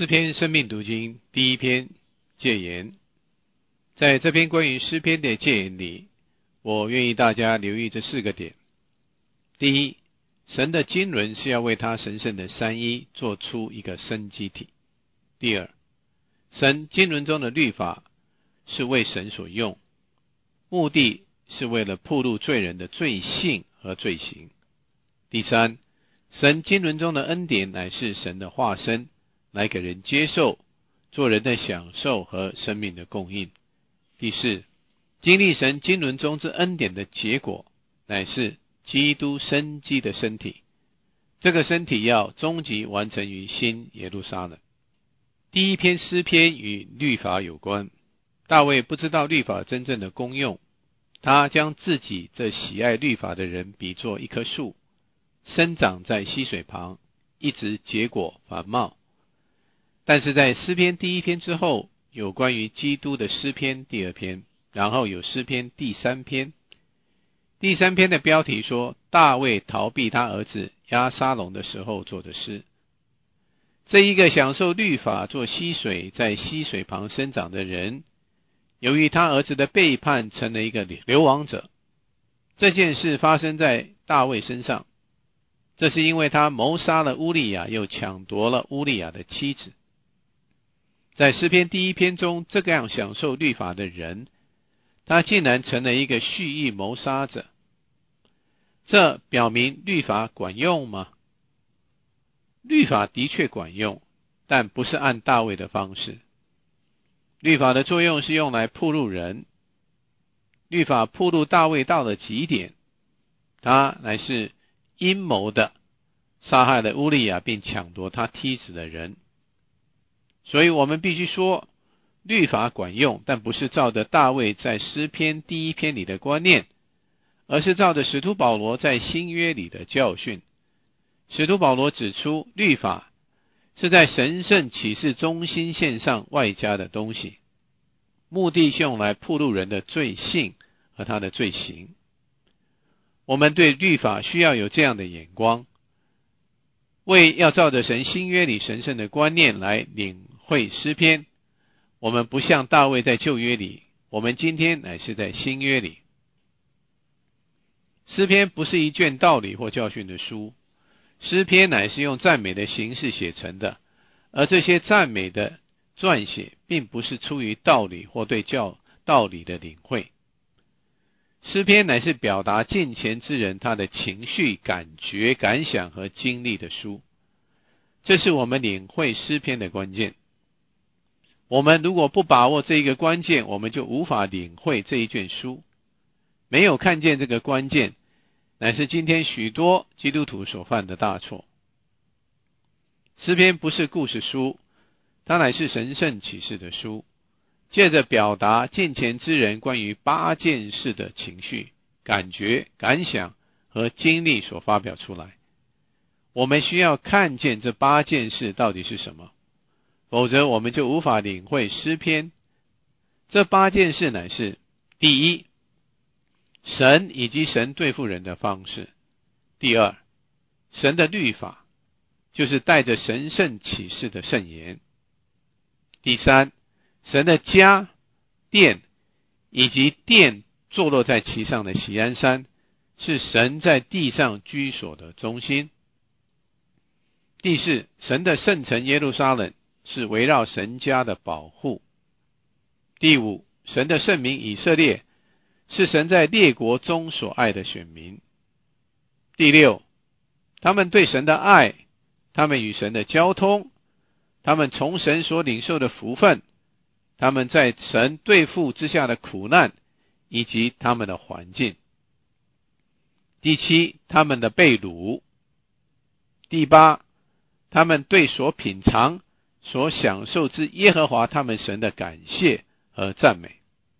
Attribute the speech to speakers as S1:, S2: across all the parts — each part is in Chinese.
S1: 诗篇生命读经第一篇戒言。在这篇关于诗篇的戒言里，我愿意大家留意这4个点。第一，神的经纶是要为他神圣的三一做出一个生机体。第二，神经纶中的律法是为神所用，目的是为了暴露罪人的罪性和罪行。第三，神经纶中的恩典乃是神的化身，来给人接受，做人的享受和生命的供应。第四，经历神经纶中之恩典的结果，乃是基督生机的身体，这个身体要终极完成于新耶路撒冷。第一篇诗篇与律法有关。大卫不知道律法真正的功用，他将自己这喜爱律法的人比作一棵树，生长在溪水旁，一直结果繁茂。但是在诗篇第一篇之后，有关于基督的诗篇第2篇，然后有诗篇第3篇。第3篇的标题说，大卫逃避他儿子押沙龙的时候做的诗。这一个享受律法做溪水，在溪水旁生长的人，由于他儿子的背叛，成了一个流亡者。这件事发生在大卫身上，这是因为他谋杀了乌利亚，又抢夺了乌利亚的妻子。在诗篇第1篇中，这样享受律法的人，他竟然成了一个蓄意谋杀者。这表明律法管用吗？律法的确管用，但不是按大卫的方式。律法的作用是用来暴露人，律法暴露大卫到了极点，他乃是阴谋的杀害了乌利亚并抢夺他妻子的人。所以我们必须说，律法管用，但不是照着大卫在诗篇第1篇里的观念，而是照着使徒保罗在新约里的教训。使徒保罗指出，律法是在神圣启示中心线上外加的东西，目的是用来暴露人的罪性和他的罪行。我们对律法需要有这样的眼光，为要照着神新约里神圣的观念来领会诗篇。我们不像大卫在旧约里，我们今天乃是在新约里。诗篇不是一卷道理或教训的书，诗篇乃是用赞美的形式写成的，而这些赞美的撰写并不是出于道理或对道理的领会。诗篇乃是表达敬虔之人他的情绪、感觉、感想和经历的书，这是我们领会诗篇的关键。我们如果不把握这一个关键，我们就无法领会这一卷书。没有看见这个关键，乃是今天许多基督徒所犯的大错。诗篇不是故事书，它乃是神圣启示的书，借着表达敬虔之人关于8件事的情绪、感觉、感想和经历所发表出来。我们需要看见这8件事到底是什么，否则我们就无法领会诗篇。这8件事乃是：第一，神以及神对付人的方式；第二，神的律法，就是带着神圣启示的圣言；第三，神的家、殿以及殿坐落在其上的锡安山，是神在地上居所的中心；第四，神的圣城耶路撒冷是围绕神家的保护；第五，神的圣民以色列是神在列国中所爱的选民；第六，他们对神的爱，他们与神的交通，他们从神所领受的福分，他们在神对付之下的苦难，以及他们的环境；第七，他们的被掳；第八，他们对所品尝、所享受之耶和华他们神的感谢和赞美。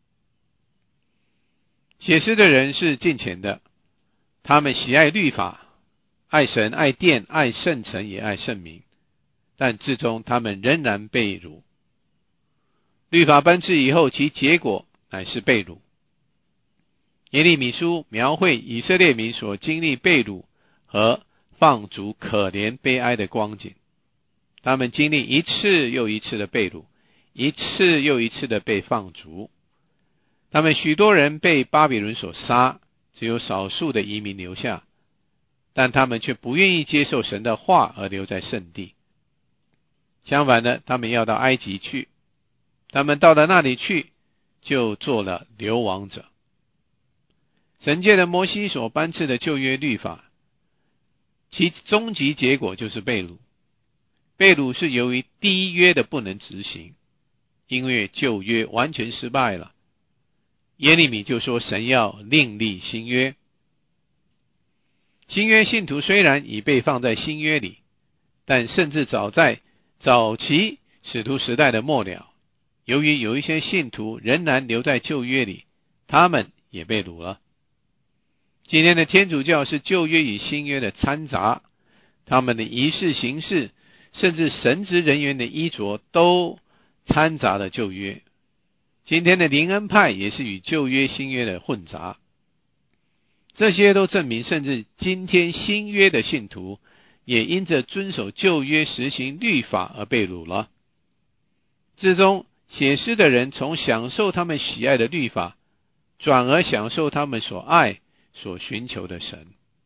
S1: 写诗的人是敬虔的，他们喜爱律法，爱神、爱殿、爱圣城，也爱圣民，但至终他们仍然被掳。律法颁赐以后，其结果乃是被掳。耶利米书描绘以色列民所经历被掳和放逐可怜悲哀的光景。 他们经历一次又一次的被掳，一次又一次的被放逐。他们许多人被巴比伦所杀，只有少数的移民留下，但他们却不愿意接受神的话而留在圣地。相反的，他们要到埃及去，他们到了那里去，就做了流亡者。神借着摩西所颁赐的旧约律法，其终极结果就是被掳。被掳是由于第一约的不能执行，因为旧约完全失败了。耶利米就说神要另立新约。新约信徒虽然已被放在新约里，但甚至早在早期使徒时代的末了，由于有一些信徒仍然留在旧约里，他们也被掳了。今天的天主教是旧约与新约的掺杂，他们的仪式形式甚至神职人员的衣着都掺杂了旧约。今天的灵恩派也是与旧约新约的混杂，这些都证明甚至今天新约的信徒也因着遵守旧约实行律法而被掳了。之中写诗的人从享受他们喜爱的律法，转而享受他们所爱所寻求的神。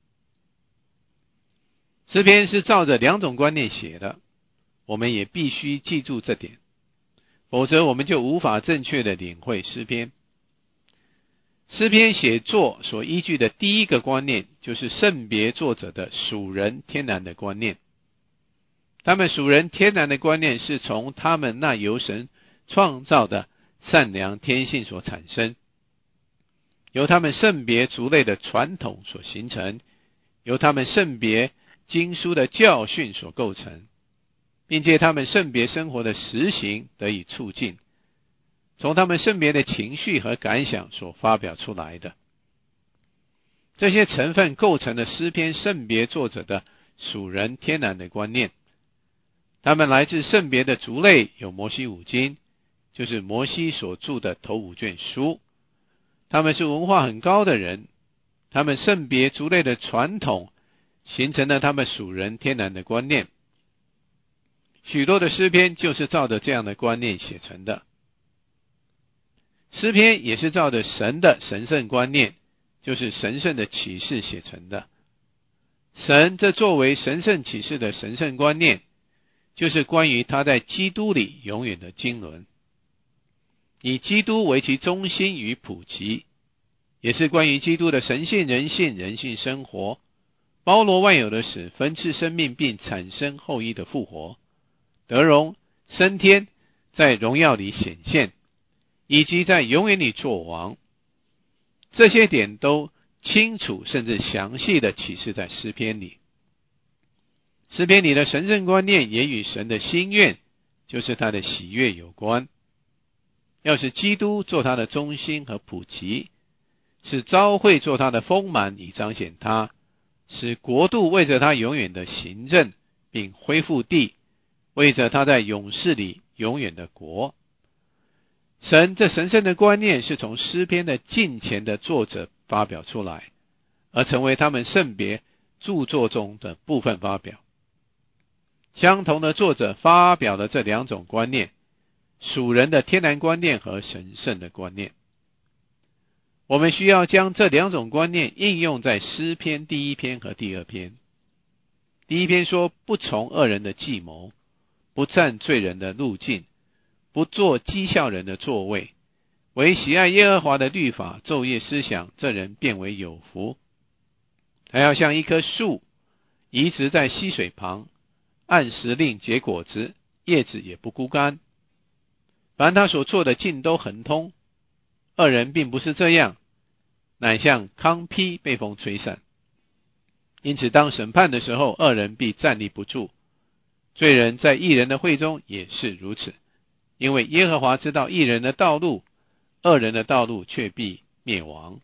S1: 诗篇是照着两种观念写的，我们也必须记住这点，否则我们就无法正确的领会诗篇。诗篇写作所依据的第一个观念，就是圣别作者的属人天然的观念。他们属人天然的观念是从他们那由神创造的善良天性所产生，由他们圣别族类的传统所形成，由他们圣别经书的教训所构成，并借他们圣别生活的实行得以促进，从他们圣别的情绪和感想所发表出来的。这些成分构成了诗篇圣别作者的属人天然的观念。他们来自圣别的族类，有摩西五经，就是摩西所著的头5卷书。他们是文化很高的人，他们圣别族类的传统形成了他们属人天然的观念。许多的诗篇就是照着这样的观念写成的。诗篇也是照着神的神圣观念，就是神圣的启示写成的。神这作为神圣启示的神圣观念，就是关于他在基督里永远的经纶，以基督为其中心与普及，也是关于基督的神性人性人性生活，包罗万有的使分赐生命并产生后裔的复活，得荣升天，在荣耀里显现，以及在永远里作王。这些点都清楚甚至详细的启示在诗篇里。诗篇里的神圣观念也与神的心愿，就是他的喜悦有关。要使基督做他的中心和普及，使召会做他的丰满以彰显他，使国度为着他永远的行政，并恢复地，为着他在永世里永远的国。神这神圣的观念是从诗篇的近前的作者发表出来，而成为他们圣别著作中的部分发表。相同的作者发表了这两种观念，属人的天然观念和神圣的观念。我们需要将这两种观念应用在诗篇第1篇和第2篇。第1篇说，不从恶人的计谋，不占罪人的路径，不做讥笑人的座位，唯喜爱耶和华的律法，昼夜思想，这人便为有福。还要像一棵树移植在溪水旁，按时令结果子，叶子也不枯干。凡他所做的尽都亨通。恶人并不是这样，乃像糠秕被风吹散。因此当审判的时候，恶人必站立不住。罪人在义人的会中也是如此，因为耶和华知道义人的道路，恶人的道路却必灭亡。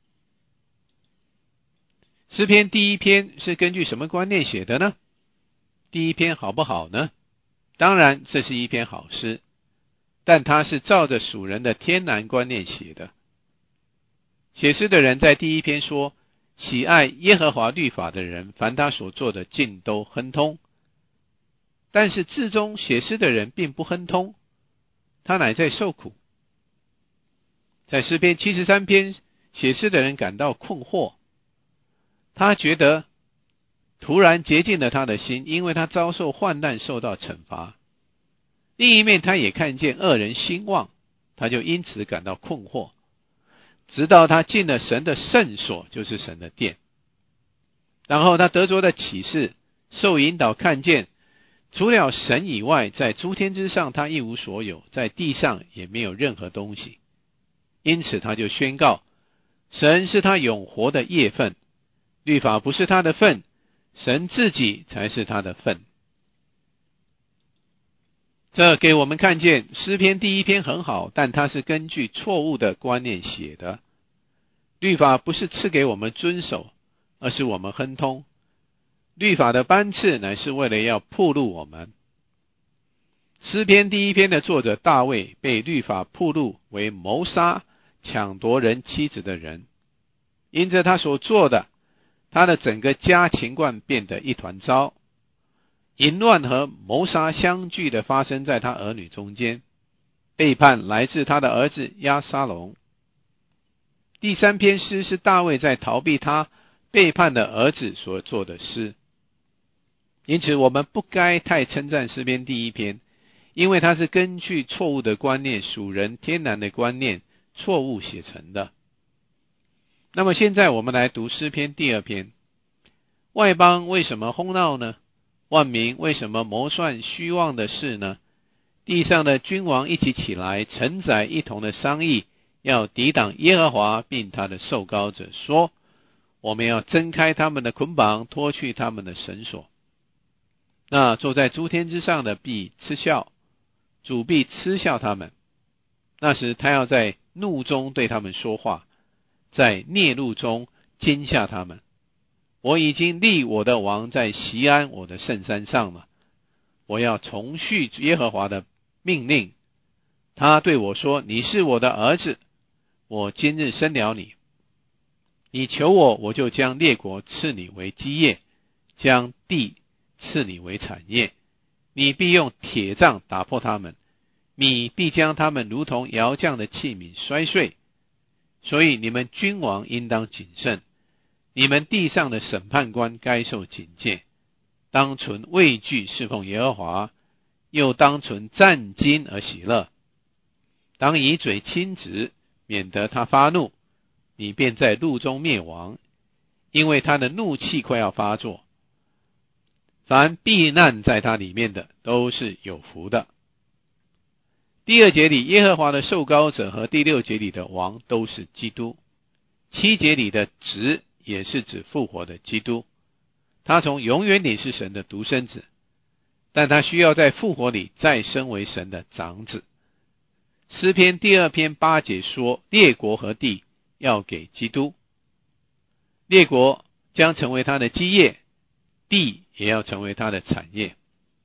S1: 诗篇第1篇是根据什么观念写的呢？第1篇好不好呢？当然这是一篇好诗，但它是照着属人的天然观念写的。写诗的人在第1篇说，喜爱耶和华律法的人，凡他所做的尽都亨通。 但是字中写诗的人并不亨通，他乃在受苦。在诗篇73篇，写诗的人感到困惑，他觉得突然洁净了他的心，因为他遭受患难，受到惩罚。另一面，他也看见恶人兴旺，他就因此感到困惑，直到他进了神的圣所，就是神的殿。然后他得着的启示，受引导看见，除了神以外，在诸天之上他一无所有，在地上也没有任何东西。因此他就宣告，神是他永活的业份，律法不是他的份，神自己才是他的份。这给我们看见诗篇第一篇很好，但它是根据错误的观念写的。律法不是赐给我们遵守，而是我们亨通。律法的颁赐乃是为了要暴露我们。诗篇第一篇的作者大卫被律法暴露为谋杀、抢夺人妻子的人，因着他所做的，他的整个家情况变得一团糟。淫乱和谋杀相继的发生在他儿女中间，背叛来自他的儿子押沙龙。第三篇诗是大卫在逃避他背叛的儿子所做的诗，因此我们不该太称赞诗篇第一篇，因为它是根据错误的观念、属人天然的观念错误写成的。那么现在我们来读诗篇第二篇。外邦为什么哄闹呢？万民为什么谋算虚妄的事呢？地上的君王一起起来，臣宰一同的商议，要抵挡耶和华并他的受膏者，说，我们要挣开他们的捆绑，脱去他们的绳索。那坐在诸天之上的必嗤笑，主必嗤笑他们。那时他要在怒中对他们说话，在烈怒中惊吓他们。我已经立我的王在锡安我的圣山上了，我要重续耶和华的命令。他对我说，你是我的儿子，我今日生了你。你求我，我就将列国赐你为基业，将地赐你为产业。你必用铁杖打破他们，你必将他们如同窑匠的器皿摔碎。所以你们君王应当谨慎，你们地上的审判官该受警戒，当存畏惧侍奉耶和华，又当存战兢而喜乐。当以嘴亲直，免得他发怒，你便在怒中灭亡，因为他的怒气快要发作。凡避难在他里面的，都是有福的。第二节里耶和华的受膏者和第六节里的王都是基督。七节里的子也是指复活的基督，他从永远里是神的独生子，但他需要在复活里再生为神的长子。诗篇第二篇8节说，列国和地要给基督，列国将成为他的基业，地也要成为他的产业。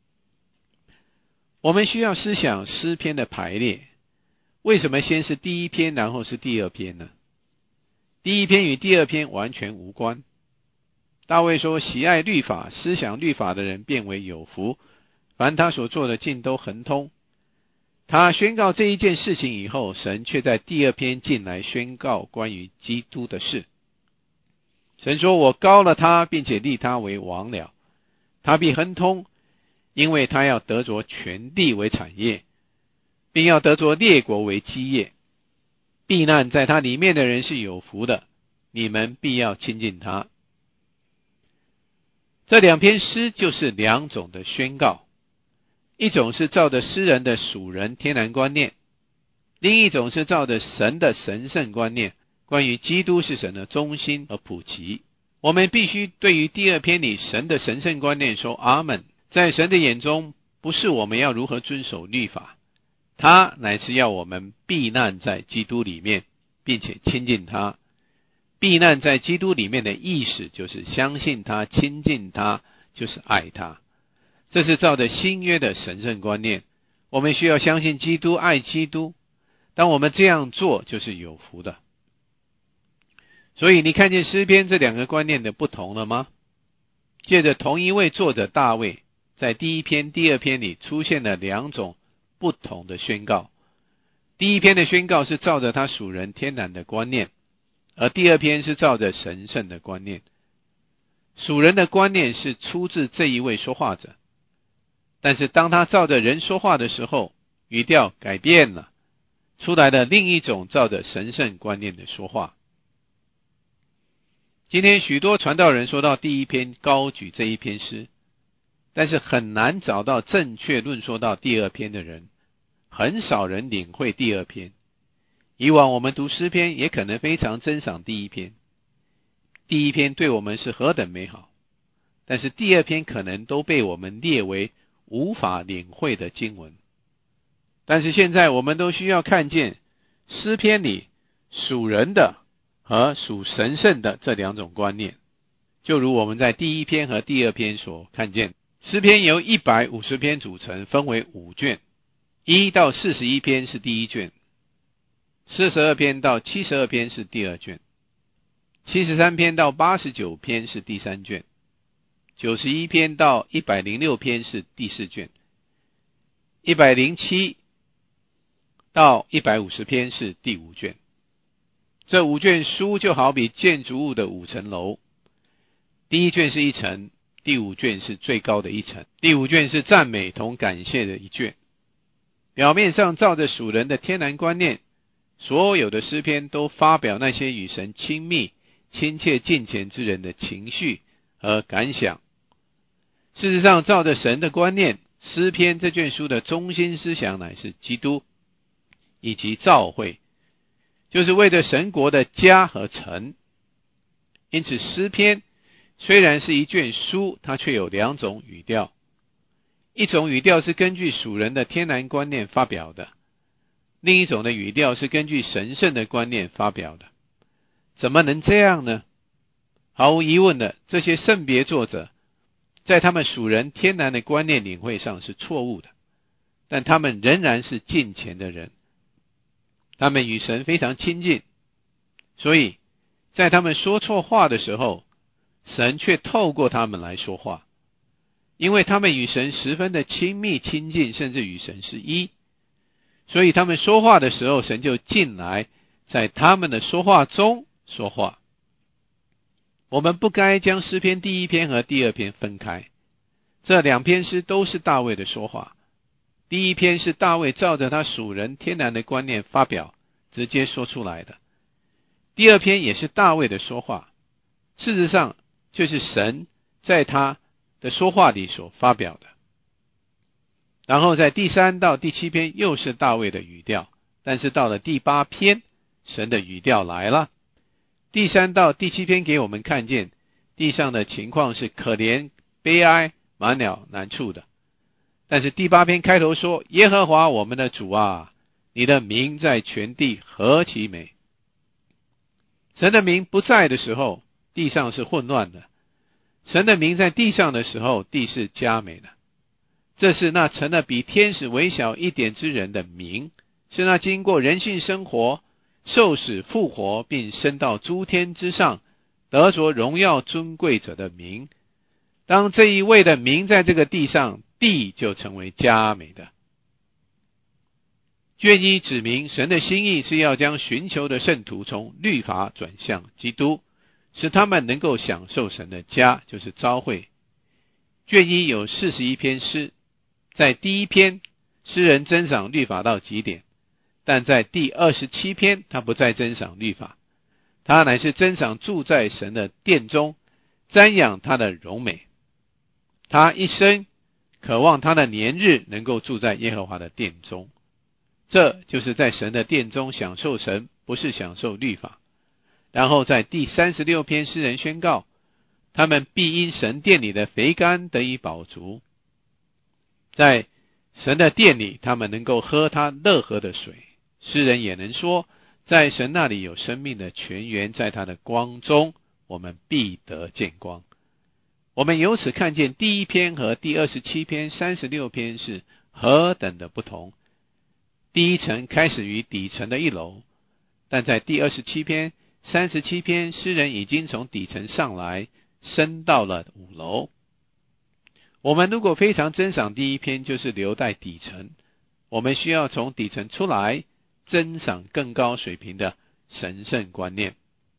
S1: 我们需要思想诗篇的排列，为什么先是第一篇然后是第二篇呢？第一篇与第二篇完全无关。大卫说，喜爱律法、思想律法的人变为有福，凡他所做的尽都亨通。他宣告这一件事情以后，神却在第二篇进来宣告关于基督的事。神说，我膏了他，并且立他为王了，他必亨通，因为他要得着全地为产业，并要得着列国为基业。避难在他里面的人是有福的，你们必要亲近他。这两篇诗就是两种的宣告，一种是照着诗人的属人天然观念，另一种是照着神的神圣观念，关于基督是神的中心和普及。我们必须对于第二篇里神的神圣观念说阿们。在神的眼中，不是我们要如何遵守律法，他乃是要我们避难在基督里面，并且亲近他。避难在基督里面的意思就是相信他、亲近他，就是爱他。这是照着新约的神圣观念，我们需要相信基督、爱基督。当我们这样做，就是有福的。所以你看见诗篇这两个观念的不同了吗？借着同一位作者大卫， 在第一篇、第二篇里出现了两种不同的宣告。第一篇的宣告是照着他属人天然的观念，而第二篇是照着神圣的观念。属人的观念是出自这一位说话者，但是当他照着人说话的时候，语调改变了，出来了另一种照着神圣观念的说话。今天许多传道人说到第一篇高举这一篇诗，但是很难找到正确论说到第二篇的人，很少人领会第二篇。以往我们读诗篇也可能非常珍赏第一篇，第一篇对我们是何等美好，但是第二篇可能都被我们列为无法领会的经文。但是现在我们都需要看见诗篇里属人的和属神圣的这两种观念，就如我们在第一篇和第二篇所看见。诗篇由150篇组成，分为5卷，1到41篇是第一卷，42篇到72篇是第二卷，73篇到89篇是第三卷，91篇到106篇是第四卷，107到150篇是第5卷。这5卷书就好比建筑物的5层楼，第一卷是1层，第5卷是最高的1层，第5卷是赞美同感谢的一卷。表面上照着属人的天然观念，所有的诗篇都发表那些与神亲密、亲切近前之人的情绪和感想。事实上，照着神的观念，诗篇这卷书的中心思想乃是基督以及教会，就是为着神国的家和城。因此诗篇虽然是一卷书，它却有2种语调。一种语调是根据属人的天然观念发表的，另一种的语调是根据神圣的观念发表的。怎么能这样呢？毫无疑问的，这些圣别作者在他们属人天然的观念领会上是错误的，但他们仍然是敬虔的人，他们与神非常亲近，所以在他们说错话的时候，神却透过他们来说话，因为他们与神十分的亲密亲近，甚至与神是一，所以他们说话的时候，神就进来，在他们的说话中说话。我们不该将诗篇第一篇和第二篇分开，这2篇诗都是大卫的说话。第一篇是大卫照着他属人天然的观念发表，直接说出来的。第二篇也是大卫的说话，事实上就是神在他的说话里所发表的。然后在第3到第7篇又是大卫的语调，但是到了第8篇，神的语调来了。第3到第7篇给我们看见地上的情况是可怜、悲哀、满了难处的，但是第8篇开头说，耶和华我们的主啊，你的名在全地何其美。神的名不在的时候，地上是混乱的；神的名在地上的时候，地是佳美的。这是那成了比天使微小一点之人的名，是那经过人性生活、受死复活，并升到诸天之上，得着荣耀尊贵者的名。当这一位的名在这个地上，地就成为佳美的。卷1指明神的心意是要将寻求的圣徒从律法转向基督，使他们能够享受神的家，就是召会。卷1有41篇诗，在第一篇诗人珍赏律法到极点，但在第27篇他不再珍赏律法，他乃是珍赏住在神的殿中，瞻仰他的荣美。他一生渴望他的年日能够住在耶和华的殿中，这就是在神的殿中享受神，不是享受律法。然后在第36篇诗人宣告，他们必因神殿里的肥甘得以饱足，在神的殿里他们能够喝他乐河的水。诗人也能说，在神那里有生命的泉源，在他的光中我们必得见光。我们由此看见第一篇和第27篇、36篇是何等的不同。第一层开始于底层的1楼，但在第27篇、37篇，诗人已经从底层上来，升到了5楼。 我们如果非常珍赏第一篇，就是留在底层，我们需要从底层出来，珍赏更高水平的神圣观念。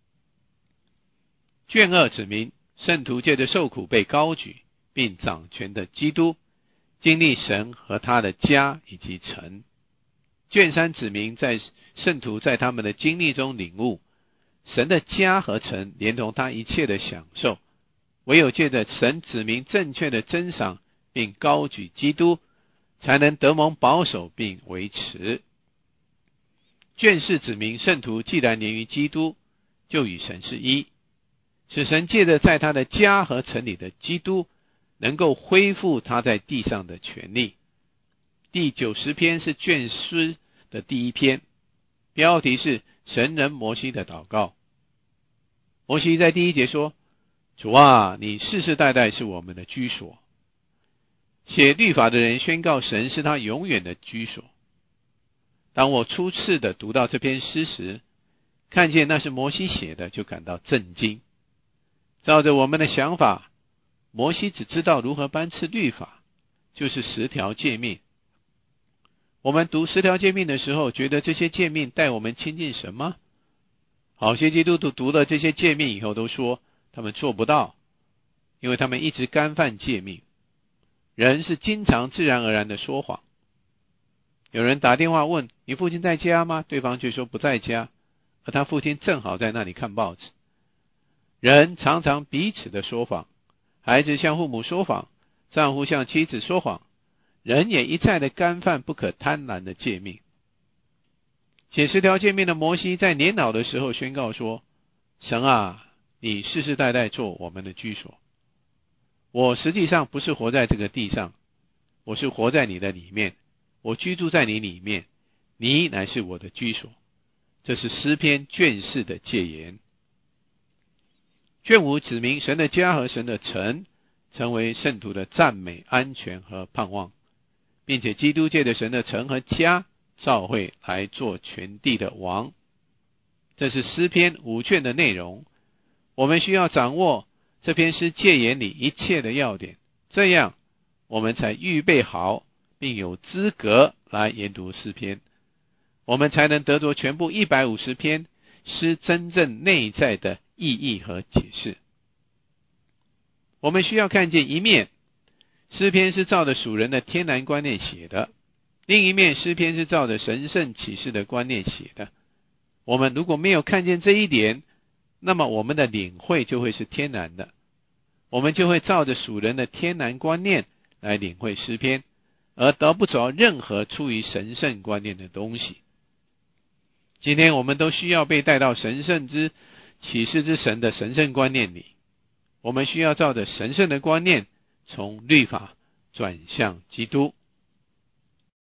S1: 卷2指明圣徒借着受苦被高举并掌权的基督，经历神和他的家以及城。卷3指明圣徒在他们的经历中领悟神的家和城，连同他一切的享受，唯有借着神指明正确的珍赏并高举基督，才能得蒙保守并维持。卷4指明圣徒既然连于基督，就与神是一，使神借着在他的家和城里的基督，能够恢复他在地上的权利。第90篇是卷4的第一篇，标题是神人摩西的祷告。摩西在第1节说，主啊，你世世代代是我们的居所。写律法的人宣告神是他永远的居所。当我初次的读到这篇诗时，看见那是摩西写的，就感到震惊。照着我们的想法，摩西只知道如何颁赐律法，就是10条诫命。我们读10条诫命的时候，觉得这些诫命带我们亲近神吗？好些基督徒读了这些诫命以后都说他们做不到，因为他们一直干犯诫命。人是经常自然而然的说谎。有人打电话问你父亲在家吗？对方却说不在家，而他父亲正好在那里看报纸。人常常彼此的说谎，孩子向父母说谎，丈夫向妻子说谎，人也一再的干犯不可贪婪的诫命。写10条诫命的摩西在年老的时候宣告说，神啊，你世世代代做我们的居所。我实际上不是活在这个地上，我是活在你的里面，我居住在你里面，你乃是我的居所。这是诗篇卷4的戒言。卷5指明神的家和神的城成为圣徒的赞美、安全和盼望，并且基督借着神的城和家召会来做全地的王。这是诗篇5卷的内容。我们需要掌握这篇诗戒言里一切的要点，这样我们才预备好并有资格来研读诗篇，我们才能得着全部150篇诗真正内在的意义和解释。我们需要看见一面，诗篇是照着属人的天然观念写的，另一面诗篇是照着神圣启示的观念写的。我们如果没有看见这一点，那么我们的领会就会是天然的，我们就会照着属人的天然观念来领会诗篇，而得不着任何出于神圣观念的东西。今天我们都需要被带到神圣之启示之神的神圣观念里，我们需要照着神圣的观念从律法转向基督。